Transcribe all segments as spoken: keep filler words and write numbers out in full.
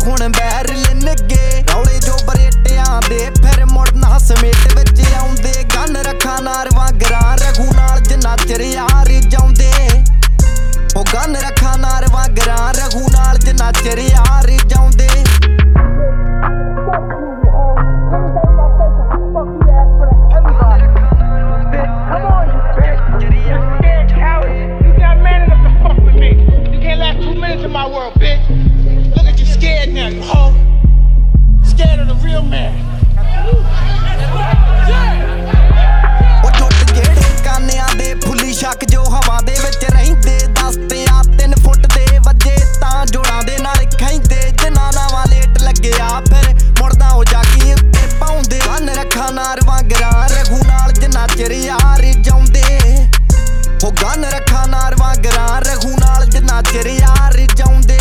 ਹੁਣ ਬੈਰਲਿਨਗੇ ਰੌਲੇ ਜੋ ਬਰੇਟਿਆਂ ਦੇ ਫਿਰ ਮੁੜਨਾ ਸਮੇਟ ਵਿੱਚ ਆਉਂਦੇ ਗਨ ਰੱਖਾਂ ਨਾਰਵਾਂ ਗਰਾਂ ਰਘੂ ਨਾਲ ਜਿੰਨਾ ਚਿਰ ਯਾਰ ਜਾਉਂਦੇ ਉਹ ਗਨ ਰੱਖਾਂ ਨਾਰਵਾਂ ਗਰਾਂ ਰਘੂ ਨਾਲ ਜਿੰਨਾ ਚਿਰ ਯਾਰ ਜਾਉਂਦੇ My world, bitch. Look at you scared now, you hoe. Scared of the real man. ਉਹ ਟੁੱਟ ਜਿਹੜੇ ਕਾਨਿਆਂ ਦੇ ਫੁੱਲੀ ਸ਼ੱਕ ਜੋ ਹਵਾ ਦੇ ਵਿੱਚ ਰਹਿੰਦੇ ਦਸਤੇ ਆ ਤਿੰਨ ਫੁੱਟ ਦੇ ਵੱਜੇ ਤਾਂ ਜੋੜਾਂ ਦੇ ਨਾਲ ਖੈਂਦੇ ਜਿਨ੍ਹਾਂ ਨਾਵਾਂ ਲੇਟ ਲੱਗਿਆ ਫਿਰ ਮੁੜਦਾ ਉਹ ਜਾਗੀ ਉੱਤੇ ਪਾਉਂਦੇ ਗਨ ਰੱਖਾਂ ਨਾਰਵਾਂ ਗਰਾਂ ਰਘੂ ਨਾਲ ਜਿੰਨਾ ਚਿਰ ਯਾਰ ਜਾਉਂਦੇ ਉਹ ਗਨ ਰੱਖਾਂ ਨਾਰਵਾਂ ਗਰਾਂ ਰਘੂ ਨਾਲ ਜਿੰਨਾ ਚਿਰ ਯਾਰ ਜਾਉਂਦੇ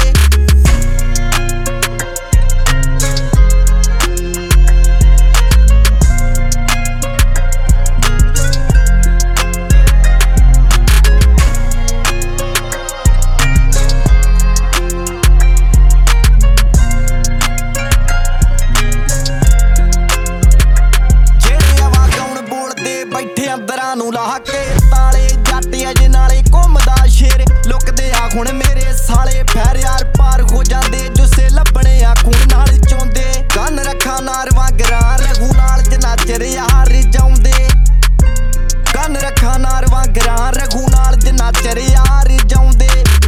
ਬੈਠੇ ਅੰਦਰਾਂ ਨੂੰ ਲਾ ਕੇ ਤਾਲੇ ਜੱਟ ਅਜੇ ਨਾਲੇ ਘੁੰਮਦਾ ਸ਼ੇਰ ਲੁਕਦੇ ਆ ਹੁਣ ਮੇਰੇ ਸਾਲੇ ਫੈਰ ਯਾਰ ਪਾਰ ਹੋ ਜਾਂਦੇ ਜੁੱਸੇ ਲੱਭਣੇ ਆ ਖੂਨ ਨਾਲ ਚੋਂਦੇ ਗਨ ਰੱਖਾਂ ਨਾਰਵਾਂ ਗਰਾਂ ਰਘੂ ਨਾਲ ਜਿੰਨਾ ਚਿਰ ਯਾਰ ਜਾਉਂਦੇ ਗਨ ਰੱਖਾਂ ਨਾਰਵਾਂ ਗਰਾਂ ਰਘੂ ਨਾਲ ਜਿੰਨਾ ਚਿਰ ਯਾਰ ਜਾਉਂਦੇ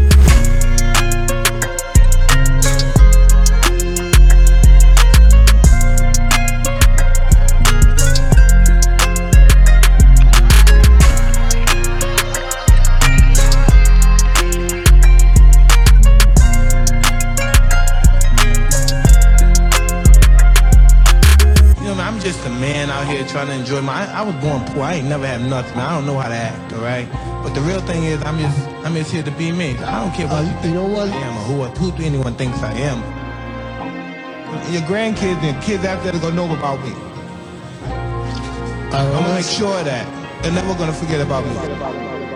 I'm just a man out here trying to enjoy my. I, I was born poor. I ain't never had nothing. I don't know how to act, all right? But the real thing is, I'm just, I'm just here to be me. I don't care what uh, you think you know what? I am or who, who anyone thinks I am. Your grandkids and kids after that are gonna know about me. I'm gonna make sure of that they're never gonna forget about me.